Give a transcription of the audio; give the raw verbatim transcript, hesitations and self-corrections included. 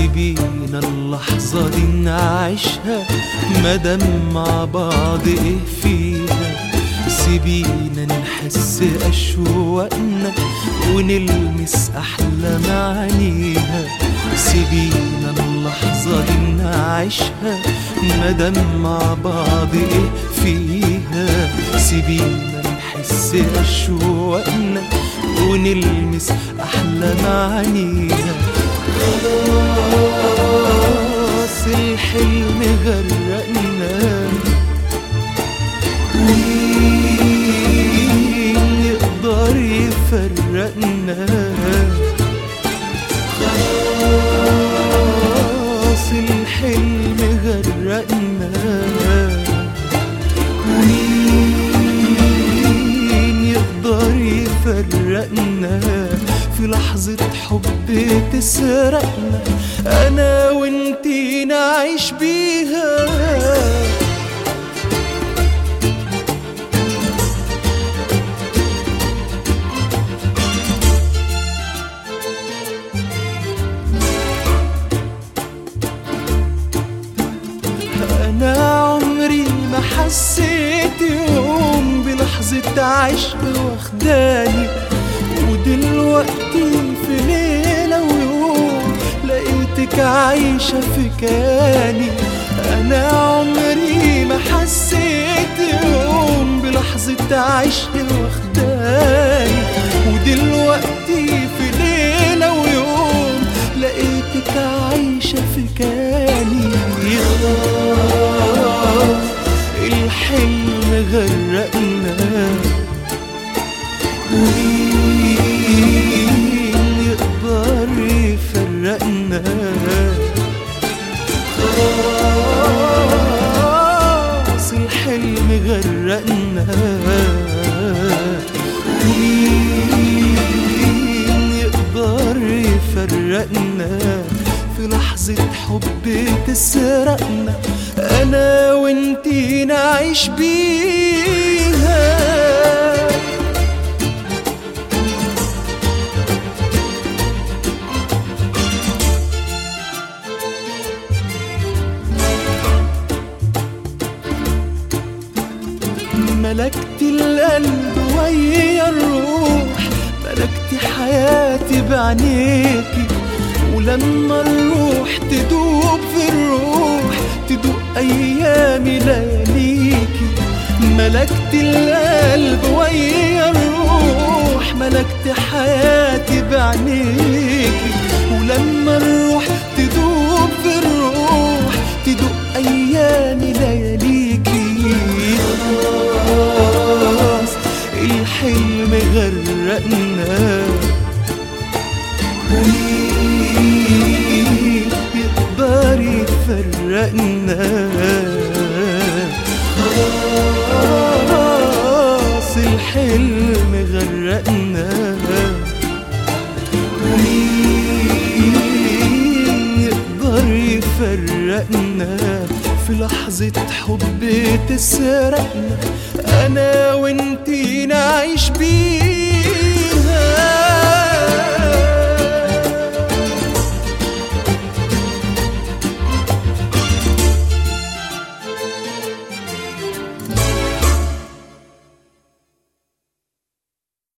سيبينا اللحظة دي نعيشها مادام مع بعض ايه فيها. سيبينا نحس أشواقنا ونلمس أحلى معانيها. سيبينا اللحظة دي نعيشها مادام مع بعض ايه فيها. سيبينا نحس أشواقنا ونلمس أحلى معانيها. خلاص الحلم غرقنا، مين يقدر يفرقنا؟ خلاص الحلم غرقنا، مين يقدر يفرقنا؟ في لحظة حب تسرقنا أنا وانتي نعيش بيها. أنا عمري ما حسيت يوم بلحظة عشق واخداني، ودلوقتي في ليلة ويوم لقيتك عايشة في كياني. أنا عمري ما حسيت يوم بلحظة عشق واخداني، ودلوقتي في ليلة ويوم لقيتك عايشة في كياني. خلاص الحلم غرقنا، مين يقدر يفرقنا؟ خلاص الحلم غرقنا، مين يقدر يفرقنا؟ في لحظة حب تسرقنا أنا وانتي نعيش بيها. ملكت القلب ويا الروح، ملكت حياتي بعينيكي، ولما الروح تدوب في الروح تدوق أيامي لياليكي. ملكت القلب ويا الروح، ملكت حياتي بعينيكي، ولما الروح تدوب في الروح تدوق أيامي لياليكي. خلاص الحلم غرقنا، مين يقدر يفرقنا؟ خلاص الحلم غرقنا، مين يقدر يفرقنا؟ في لحظة حب تسرقنا أنا وانتي نعيش بيها.